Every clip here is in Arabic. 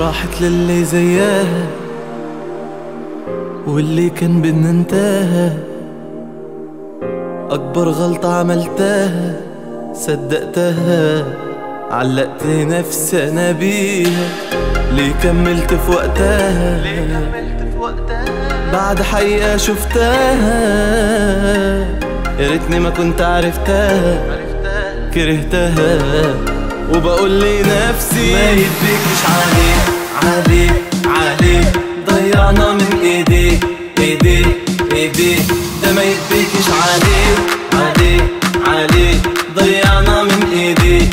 راحت للي زيها واللي كان بدنا انتهى. أكبر غلطة عملتها صدقتها، علقت نفسي أنا بيها. ليه كملت في وقتها بعد حقيقة شفتها؟ يا ريتني ما كنت عرفتها، كرهتها. وبقول لي نفسي ما يدركش عليه ضيعنا من ايديه ده ما يدركش عليه ضيعنا من ايديه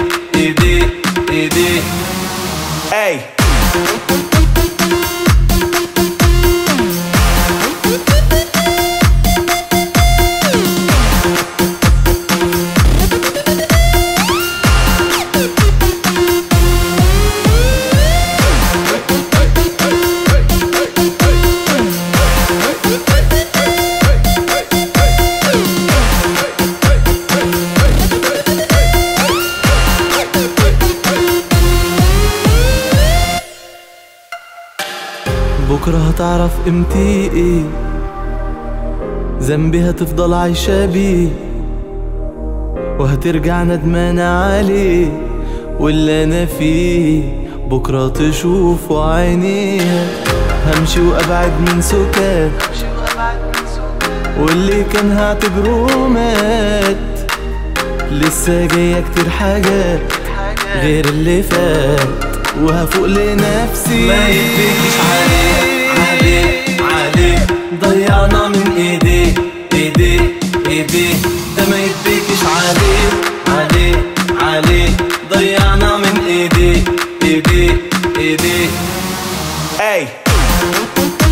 اي. بكرة هتعرف قيمتي ايه، ذنبي هتفضل عايشة بيه، وهترجع ندمانة عليه. واللي انا فيه بكرة تشوفه عينيها. همشي وابعد من سكات، واللي كان هعتبره مات. لسه جاية كتير حاجات غير اللي فات، وهفوق لنفسي. ما يدركش عليه ضيعنا من ايديه ده ما يدركش عليه ضيعنا من ايديه اي.